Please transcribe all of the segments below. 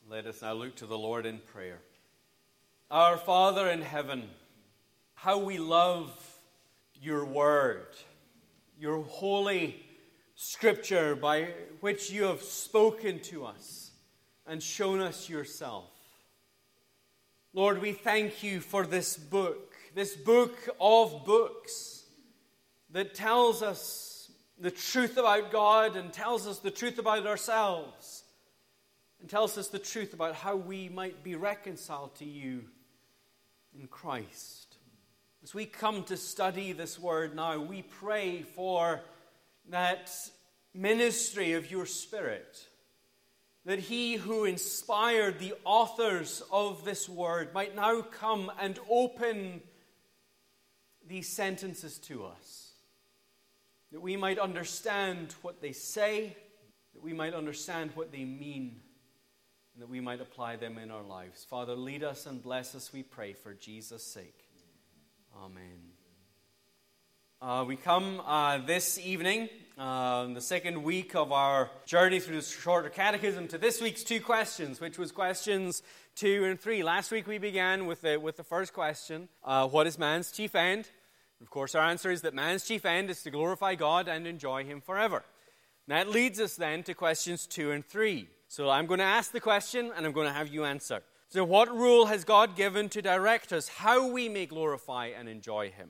Let us now look to the Lord in prayer. Our Father in heaven, how we love your word, your holy scripture by which you have spoken to us and shown us yourself. Lord, we thank you for this book of books that tells us the truth about God and tells us the truth about ourselves and tells us the truth about how we might be reconciled to you in Christ. As we come to study this word now, we pray for that ministry of your Spirit, that he who inspired the authors of this word might now come and open these sentences to us, that we might understand what they say, that we might understand what they mean, and that we might apply them in our lives. Father, lead us and bless us, we pray, for Jesus' sake. Amen. We come this evening, the second week of our journey through the Shorter Catechism, to this week's two questions, which was questions 2 and 3. Last week we began with the first question, what is man's chief end? Of course, our answer is that man's chief end is to glorify God and enjoy Him forever. And that leads us then to questions 2 and 3. So I'm going to ask the question and I'm going to have you answer. So what rule has God given to direct us how we may glorify and enjoy Him?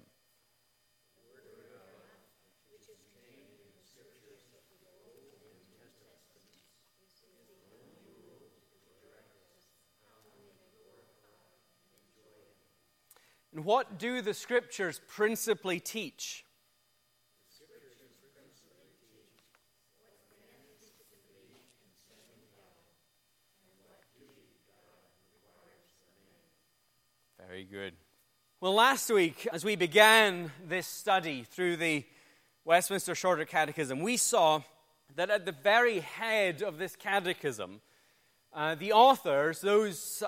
And what do the Scriptures principally teach? Very good. Well, last week, as we began this study through the Westminster Shorter Catechism, we saw that at the very head of this catechism, the authors, those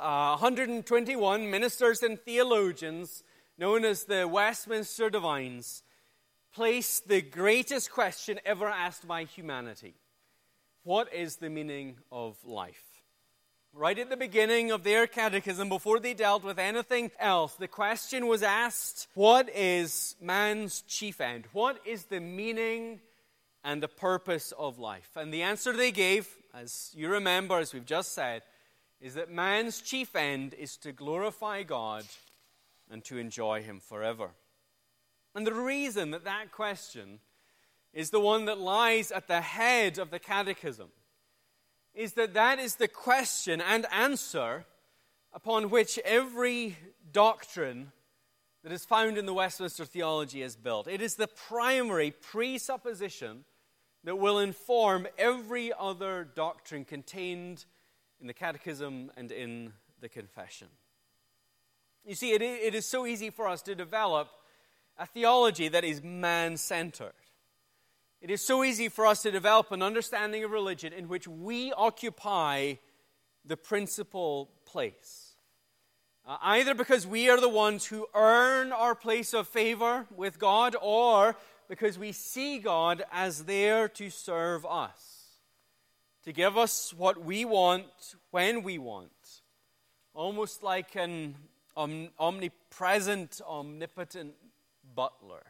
121 ministers and theologians known as the Westminster Divines, placed the greatest question ever asked by humanity. What is the meaning of life? Right at the beginning of their catechism, before they dealt with anything else, the question was asked, what is man's chief end? What is the meaning and the purpose of life? And the answer they gave, as you remember, as we've just said, is that man's chief end is to glorify God and to enjoy Him forever. And the reason that question is the one that lies at the head of the catechism is that is the question and answer upon which every doctrine that is found in the Westminster theology is built. It is the primary presupposition that will inform every other doctrine contained in the catechism and in the confession. You see, it is so easy for us to develop a theology that is man-centered. It is so easy for us to develop an understanding of religion in which we occupy the principal place. Either because we are the ones who earn our place of favor with God, or because we see God as there to serve us, to give us what we want when we want, almost like an omnipresent, omnipotent butler.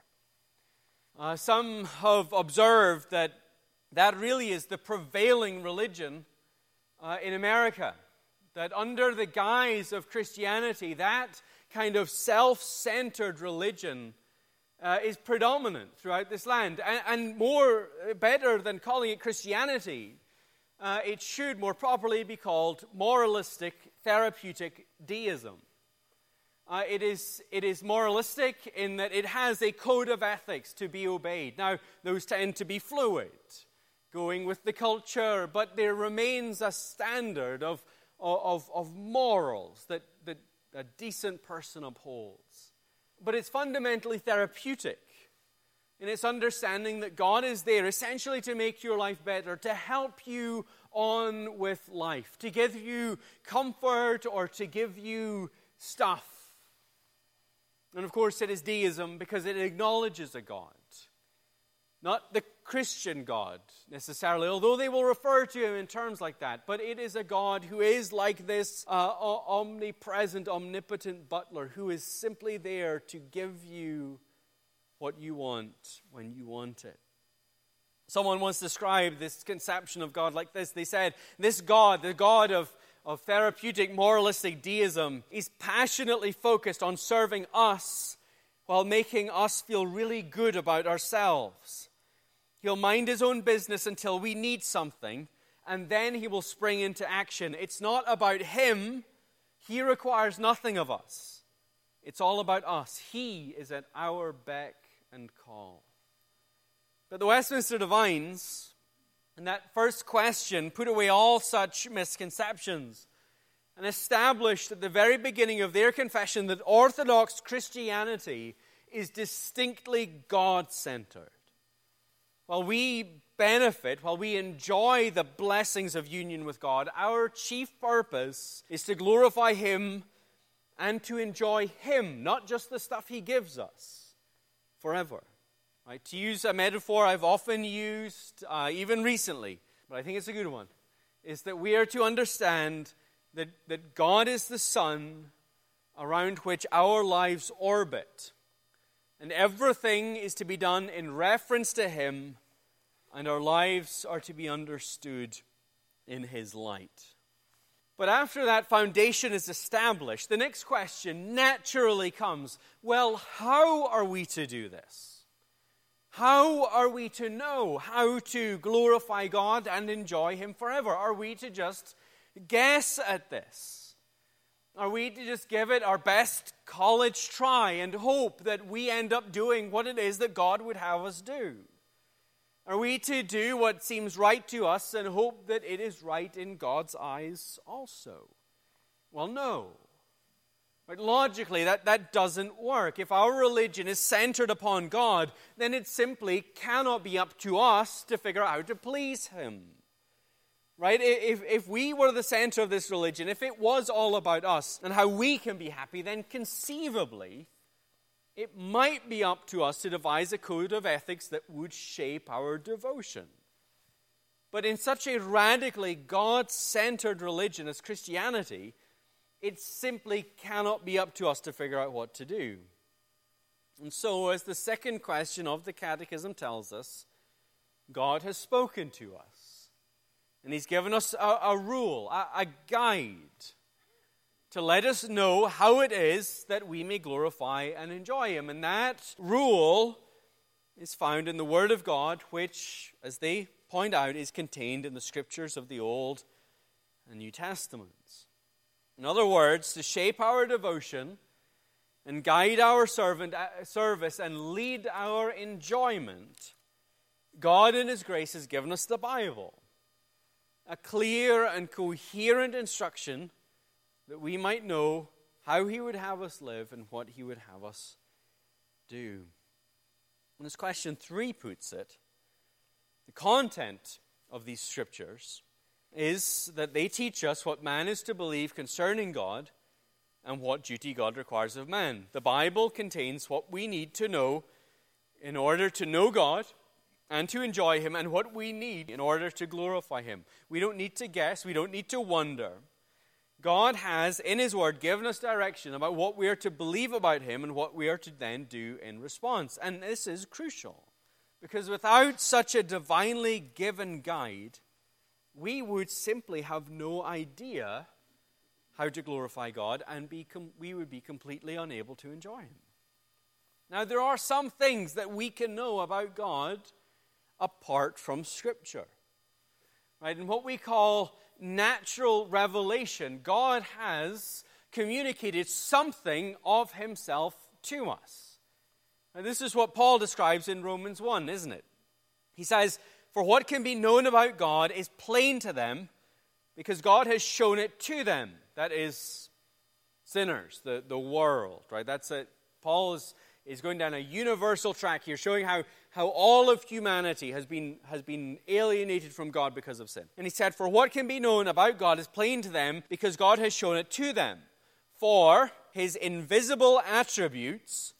Some have observed that really is the prevailing religion in America. That under the guise of Christianity, that kind of self-centered religion is predominant throughout this land. And better than calling it Christianity, it should more properly be called moralistic, therapeutic deism. It is moralistic in that it has a code of ethics to be obeyed. Now, those tend to be fluid, going with the culture, but there remains a standard of morals that a decent person upholds. But it's fundamentally therapeutic in its understanding that God is there essentially to make your life better, to help you on with life, to give you comfort or to give you stuff. And of course it is deism because it acknowledges a God. Not the Christian God necessarily, although they will refer to him in terms like that. But it is a God who is like this omnipresent, omnipotent butler who is simply there to give you what you want when you want it. Someone once described this conception of God like this. They said, this God, the God of therapeutic moralistic deism, is passionately focused on serving us while making us feel really good about ourselves. He'll mind his own business until we need something, and then he will spring into action. It's not about him. He requires nothing of us. It's all about us. He is at our beck and call. But the Westminster Divines, in that first question, put away all such misconceptions and established at the very beginning of their confession that Orthodox Christianity is distinctly God-centered. While we benefit, while we enjoy the blessings of union with God, our chief purpose is to glorify him and to enjoy him, not just the stuff he gives us, forever. Right? To use a metaphor I've often used, even recently, but I think it's a good one, is that we are to understand that God is the sun around which our lives orbit. And everything is to be done in reference to him, and our lives are to be understood in his light. But after that foundation is established, the next question naturally comes, well, how are we to do this? How are we to know how to glorify God and enjoy him forever? Are we to just guess at this? Are we to just give it our best college try and hope that we end up doing what it is that God would have us do? Are we to do what seems right to us and hope that it is right in God's eyes also? Well, no. Right? Logically, that doesn't work. If our religion is centered upon God, then it simply cannot be up to us to figure out how to please him. Right? If we were the center of this religion, if it was all about us and how we can be happy, then conceivably, it might be up to us to devise a code of ethics that would shape our devotion. But in such a radically God-centered religion as Christianity, it simply cannot be up to us to figure out what to do. And so, as the second question of the Catechism tells us, God has spoken to us. And he's given us a rule, a guide, to let us know how it is that we may glorify and enjoy him. And that rule is found in the Word of God, which, as they point out, is contained in the Scriptures of the Old and New Testaments. In other words, to shape our devotion and guide our service and lead our enjoyment, God in his grace has given us the Bible, a clear and coherent instruction that we might know how he would have us live and what he would have us do. And as question 3 puts it, the content of these scriptures is that they teach us what man is to believe concerning God and what duty God requires of man. The Bible contains what we need to know in order to know God and to enjoy him, and what we need in order to glorify him. We don't need to guess. We don't need to wonder. God has, in his word, given us direction about what we are to believe about him and what we are to then do in response. And this is crucial, because without such a divinely given guide, we would simply have no idea how to glorify God, and we would be completely unable to enjoy him. Now, there are some things that we can know about God apart from Scripture. Right? In what we call natural revelation, God has communicated something of himself to us. And this is what Paul describes in Romans 1, isn't it? He says, "For what can be known about God is plain to them, because God has shown it to them." That is sinners, the world, right? That's it. Paul is going down a universal track here, showing how all of humanity has been alienated from God because of sin. And he said, "For what can be known about God is plain to them, because God has shown it to them. For his invisible attributes,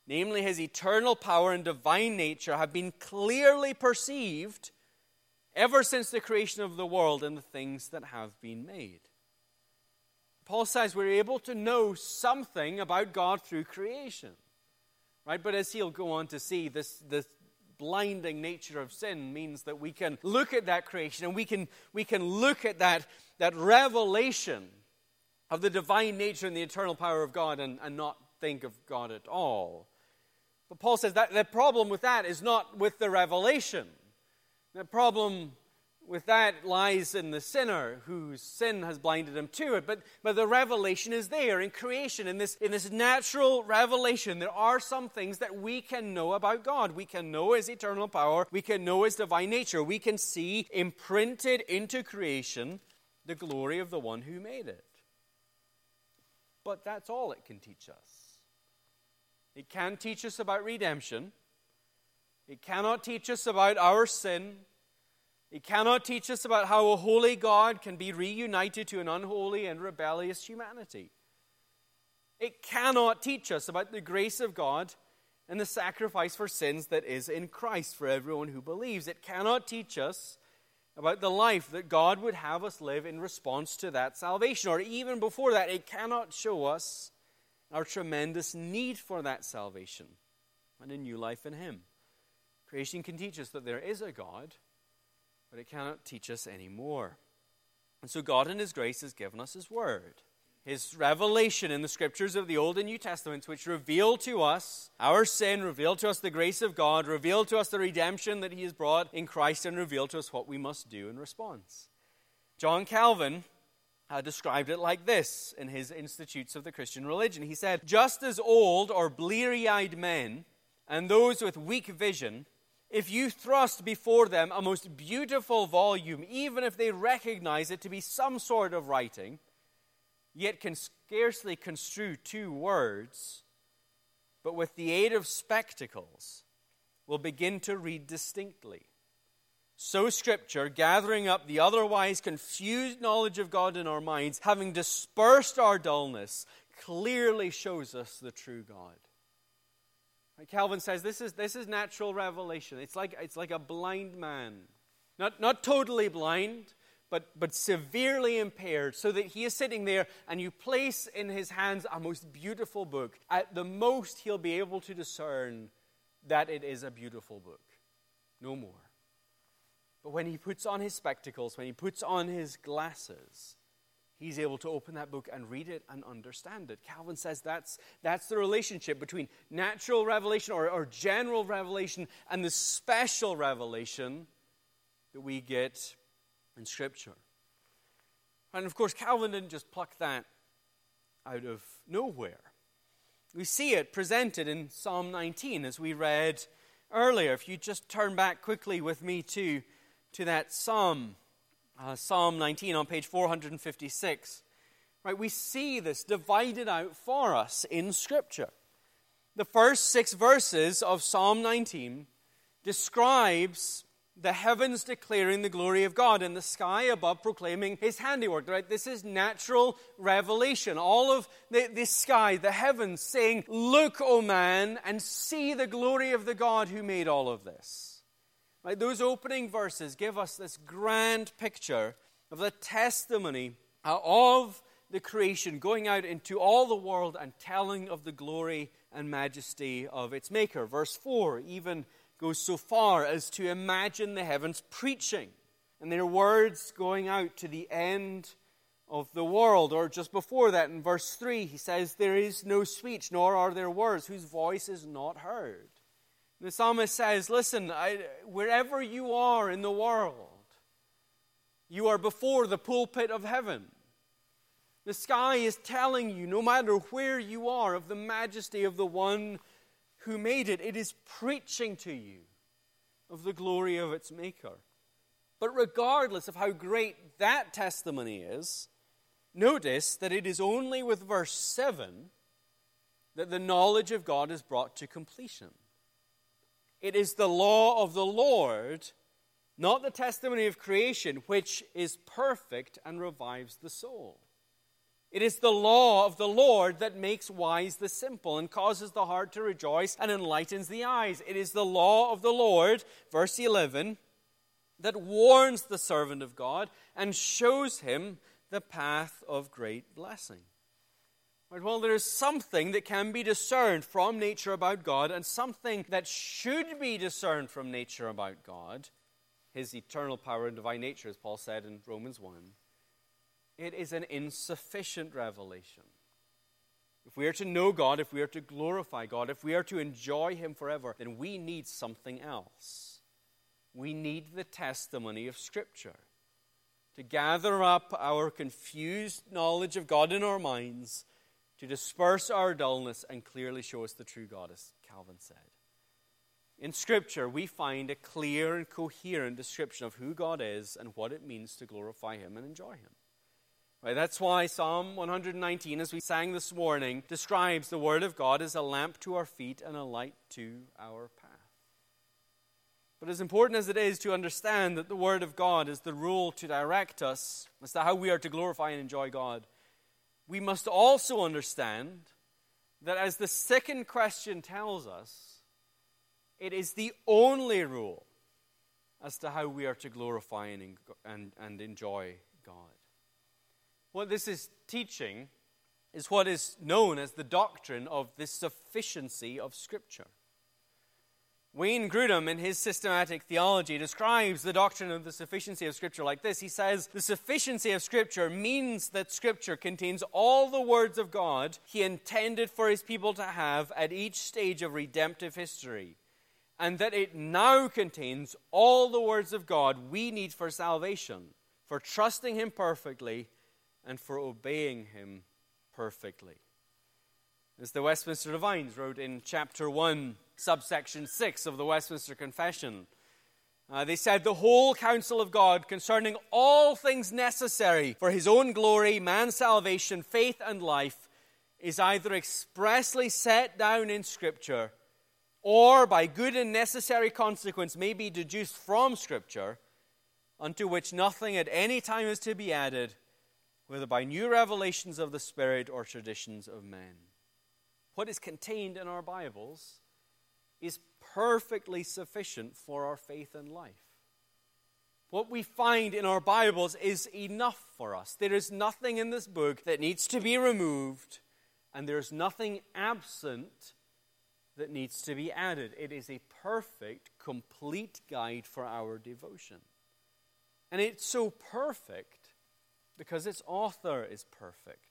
namely his eternal power and divine nature, have been clearly perceived ever since the creation of the world and the things that have been made. Paul says we're able to know something about God through creation. Right? But as he'll go on to see, this blinding nature of sin means that we can look at that creation and we can look at that revelation of the divine nature and the eternal power of God and not think of God at all. But Paul says that the problem with that is not with the revelation. The problem with that lies in the sinner whose sin has blinded him to it. But the revelation is there in creation. In this natural revelation, there are some things that we can know about God. We can know his eternal power. We can know his divine nature. We can see imprinted into creation the glory of the one who made it. But that's all it can teach us. It can teach us about redemption. It cannot teach us about our sin. It cannot teach us about how a holy God can be reunited to an unholy and rebellious humanity. It cannot teach us about the grace of God and the sacrifice for sins that is in Christ for everyone who believes. It cannot teach us about the life that God would have us live in response to that salvation. Or even before that, it cannot show us our tremendous need for that salvation and a new life in him. Creation can teach us that there is a God, but it cannot teach us any more. And so God in his grace has given us his word. His revelation in the scriptures of the Old and New Testaments, which reveal to us our sin, reveal to us the grace of God, reveal to us the redemption that he has brought in Christ, and reveal to us what we must do in response. John Calvin described it like this in his Institutes of the Christian Religion. He said, just as old or bleary-eyed men and those with weak vision, if you thrust before them a most beautiful volume, even if they recognize it to be some sort of writing, yet can scarcely construe two words, but with the aid of spectacles will begin to read distinctly. So Scripture, gathering up the otherwise confused knowledge of God in our minds, having dispersed our dullness, clearly shows us the true God. Calvin says this is natural revelation. It's like a blind man, not totally blind, but severely impaired, so that he is sitting there and you place in his hands a most beautiful book. At the most, he'll be able to discern that it is a beautiful book. No more. But when he puts on his spectacles, when he puts on his glasses, he's able to open that book and read it and understand it. Calvin says that's the relationship between natural revelation or general revelation and the special revelation that we get in Scripture. And of course, Calvin didn't just pluck that out of nowhere. We see it presented in Psalm 19, as we read earlier. If you just turn back quickly with me to that Psalm 19 on page 456. Right, we see this divided out for us in Scripture. The first 6 verses of Psalm 19 describes the heavens declaring the glory of God and the sky above proclaiming his handiwork. Right? This is natural revelation. All of the sky, the heavens saying, look, O man, and see the glory of the God who made all of this. Right? Those opening verses give us this grand picture of the testimony of the creation going out into all the world and telling of the glory and majesty of its maker. Verse 4 even goes so far as to imagine the heavens preaching and their words going out to the end of the world. Or just before that, in verse 3, he says, there is no speech, nor are there words, whose voice is not heard. And the psalmist says, listen, wherever you are in the world, you are before the pulpit of heaven. The sky is telling you, no matter where you are, of the majesty of the one who made it. It is preaching to you of the glory of its maker. But regardless of how great that testimony is, notice that it is only with verse 7 that the knowledge of God is brought to completion. It is the law of the Lord, not the testimony of creation, which is perfect and revives the soul. It is the law of the Lord that makes wise the simple and causes the heart to rejoice and enlightens the eyes. It is the law of the Lord, verse 11, that warns the servant of God and shows him the path of great blessing. Right, well, there is something that can be discerned from nature about God and something that should be discerned from nature about God, his eternal power and divine nature, as Paul said in Romans 1. It is an insufficient revelation. If we are to know God, if we are to glorify God, if we are to enjoy him forever, then we need something else. We need the testimony of Scripture to gather up our confused knowledge of God in our minds, to disperse our dullness and clearly show us the true God, as Calvin said. In Scripture, we find a clear and coherent description of who God is and what it means to glorify him and enjoy him. Right, that's why Psalm 119, as we sang this morning, describes the Word of God as a lamp to our feet and a light to our path. But as important as it is to understand that the Word of God is the rule to direct us as to how we are to glorify and enjoy God, we must also understand that, as the second question tells us, it is the only rule as to how we are to glorify and enjoy God. What this is teaching is what is known as the doctrine of the sufficiency of Scripture. Wayne Grudem, in his systematic theology, describes the doctrine of the sufficiency of Scripture like this. He says, the sufficiency of Scripture means that Scripture contains all the words of God he intended for his people to have at each stage of redemptive history, and that it now contains all the words of God we need for salvation, for trusting him perfectly, and for obeying him perfectly. As the Westminster Divines wrote in chapter 1, subsection 6 of the Westminster Confession, they said, the whole counsel of God concerning all things necessary for his own glory, man's salvation, faith, and life is either expressly set down in Scripture or by good and necessary consequence may be deduced from Scripture, unto which nothing at any time is to be added, whether by new revelations of the Spirit or traditions of men. What is contained in our Bibles is perfectly sufficient for our faith and life. What we find in our Bibles is enough for us. There is nothing in this book that needs to be removed, and there is nothing absent that needs to be added. It is a perfect, complete guide for our devotion. And it's so perfect because its author is perfect.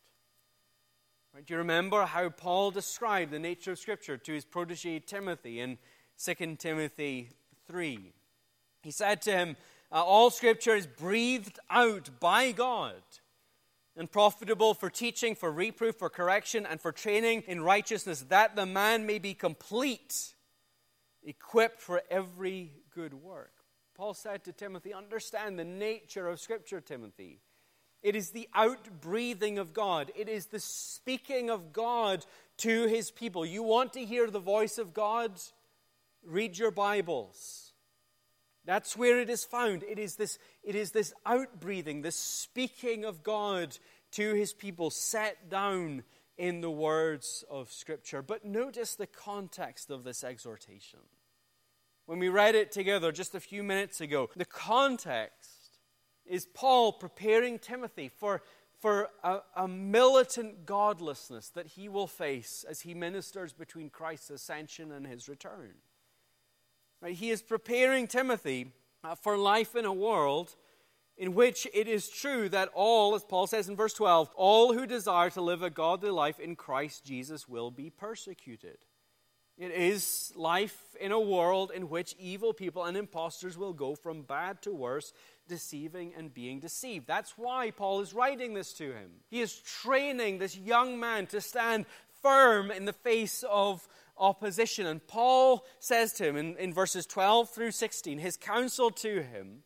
Right? Do you remember how Paul described the nature of Scripture to his protege Timothy in 2 Timothy 3? He said to him, all Scripture is breathed out by God and profitable for teaching, for reproof, for correction, and for training in righteousness, that the man may be complete, equipped for every good work. Paul said to Timothy, understand the nature of Scripture, Timothy. It is the outbreathing of God. It is the speaking of God to his people. You want to hear the voice of God? Read your Bibles. That's where it is found. It is this outbreathing, this speaking of God to his people set down in the words of Scripture. But notice the context of this exhortation. When we read it together just a few minutes ago, the context is Paul preparing Timothy for a militant godlessness that he will face as he ministers between Christ's ascension and his return. Right? He is preparing Timothy for life in a world in which it is true that all, as Paul says in verse 12, all who desire to live a godly life in Christ Jesus will be persecuted. It is life in a world in which evil people and impostors will go from bad to worse, deceiving and being deceived. That's why Paul is writing this to him. He is training this young man to stand firm in the face of opposition. And Paul says to him in verses 12 through 16, his counsel to him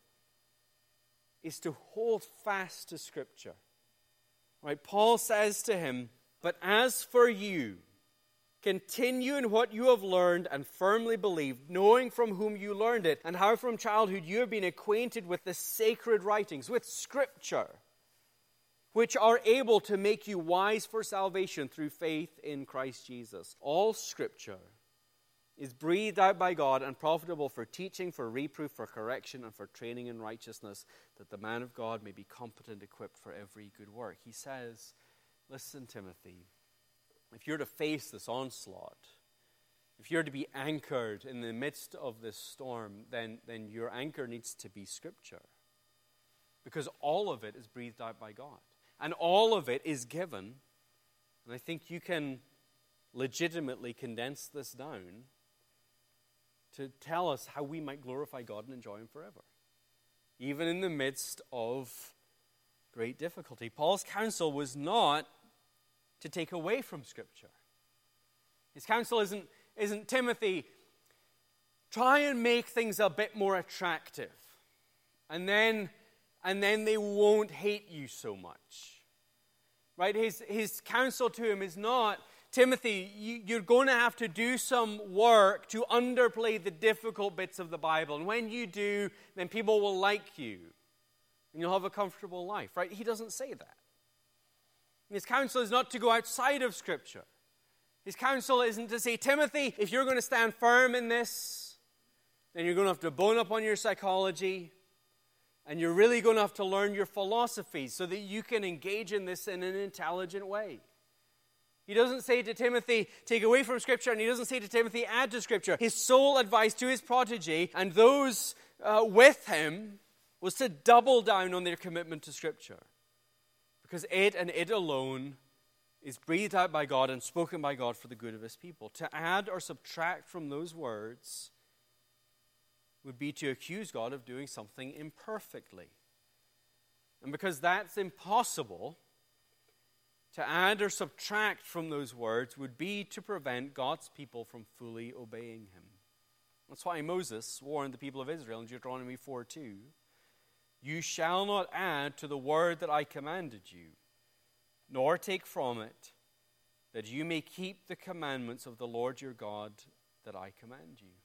is to hold fast to Scripture. Right? Paul says to him, but as for you, continue in what you have learned and firmly believed, knowing from whom you learned it, and how from childhood you have been acquainted with the sacred writings, with Scripture, which are able to make you wise for salvation through faith in Christ Jesus. All Scripture is breathed out by God and profitable for teaching, for reproof, for correction, and for training in righteousness, that the man of God may be competent, equipped for every good work. He says, listen, Timothy, if you're to face this onslaught, if you're to be anchored in the midst of this storm, then your anchor needs to be Scripture. Because all of it is breathed out by God. And all of it is given. And I think you can legitimately condense this down to tell us how we might glorify God and enjoy Him forever, even in the midst of great difficulty. Paul's counsel was not to take away from Scripture. His counsel isn't Timothy, try and make things a bit more attractive, and then they won't hate you so much. Right? His counsel to him is not, Timothy, you're going to have to do some work to underplay the difficult bits of the Bible. And when you do, then people will like you. And you'll have a comfortable life. Right? He doesn't say that. His counsel is not to go outside of Scripture. His counsel isn't to say, Timothy, if you're going to stand firm in this, then you're going to have to bone up on your psychology. And you're really going to have to learn your philosophy so that you can engage in this in an intelligent way. He doesn't say to Timothy, take away from Scripture, and he doesn't say to Timothy, add to Scripture. His sole advice to his protege and those with him was to double down on their commitment to Scripture. Because it and it alone is breathed out by God and spoken by God for the good of His people. To add or subtract from those words would be to accuse God of doing something imperfectly. And because that's impossible, to add or subtract from those words would be to prevent God's people from fully obeying Him. That's why Moses warned the people of Israel in Deuteronomy 4:2, you shall not add to the word that I commanded you, nor take from it, that you may keep the commandments of the Lord your God that I command you.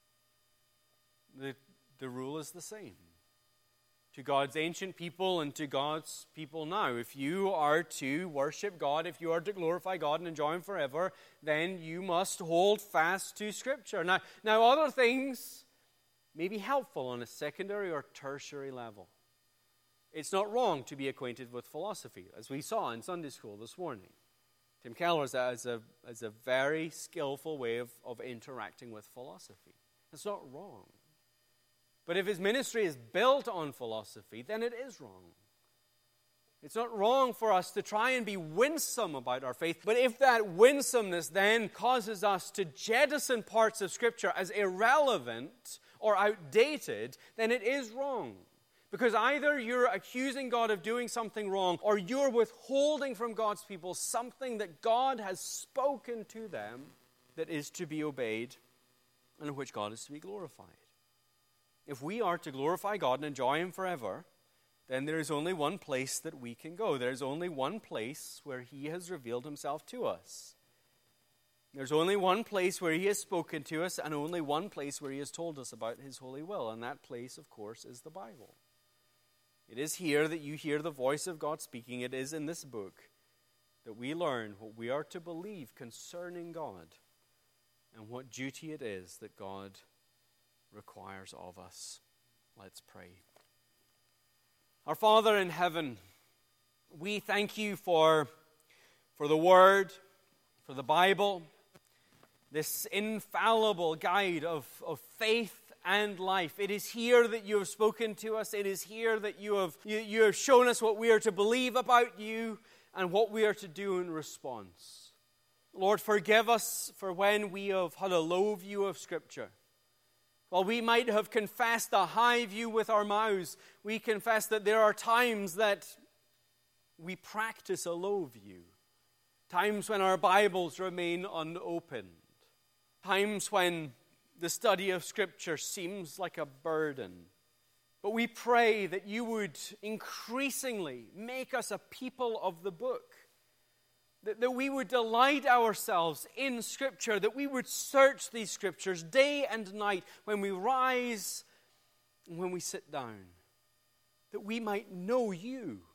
The rule is the same to God's ancient people and to God's people now. If you are to worship God, if you are to glorify God and enjoy Him forever, then you must hold fast to Scripture. Now other things may be helpful on a secondary or tertiary level. It's not wrong to be acquainted with philosophy, as we saw in Sunday school this morning. Tim Keller has a very skillful way of interacting with philosophy. It's not wrong. But if his ministry is built on philosophy, then it is wrong. It's not wrong for us to try and be winsome about our faith, but if that winsomeness then causes us to jettison parts of Scripture as irrelevant or outdated, then it is wrong. Because either you're accusing God of doing something wrong, or you're withholding from God's people something that God has spoken to them that is to be obeyed and in which God is to be glorified. If we are to glorify God and enjoy Him forever, then there is only one place that we can go. There's only one place where He has revealed Himself to us. There's only one place where He has spoken to us, and only one place where He has told us about His holy will. And that place, of course, is the Bible. It is here that you hear the voice of God speaking. It is in this book that we learn what we are to believe concerning God and what duty it is that God requires of us. Let's pray. Our Father in heaven, we thank You for the Word, for the Bible, this infallible guide of faith and life. It is here that You have spoken to us. It is here that you have shown us what we are to believe about You and what we are to do in response. Lord, forgive us for when we have had a low view of Scripture. While we might have confessed a high view with our mouths, we confess that there are times that we practice a low view. Times when our Bibles remain unopened. Times when the study of Scripture seems like a burden. But we pray that You would increasingly make us a people of the book. That we would delight ourselves in Scripture, that we would search these Scriptures day and night when we rise and when we sit down, that we might know You,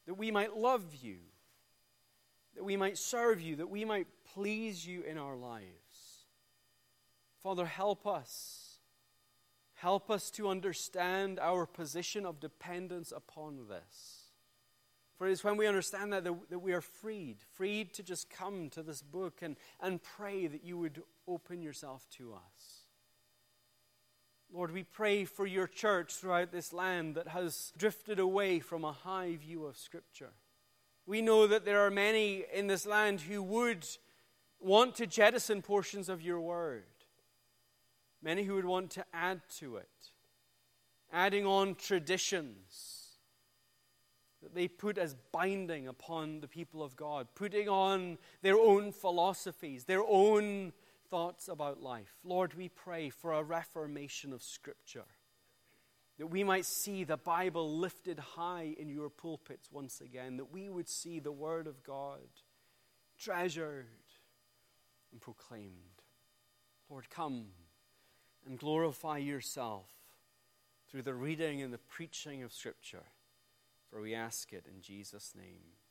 that we might love you, that we might serve you, that we might please you in our lives. Father, help us. Help us to understand our position of dependence upon this. For it is when we understand that we are freed to just come to this book and pray that you would open yourself to us. Lord, we pray for your church throughout this land that has drifted away from a high view of Scripture. We know that there are many in this land who would want to jettison portions of your word. Many who would want to add to it, adding on traditions that they put as binding upon the people of God, putting on their own philosophies, their own thoughts about life. Lord, we pray for a reformation of Scripture, that we might see the Bible lifted high in your pulpits once again, that we would see the Word of God treasured and proclaimed. Lord, come and glorify yourself through the reading and the preaching of Scripture. For we ask it in Jesus' name.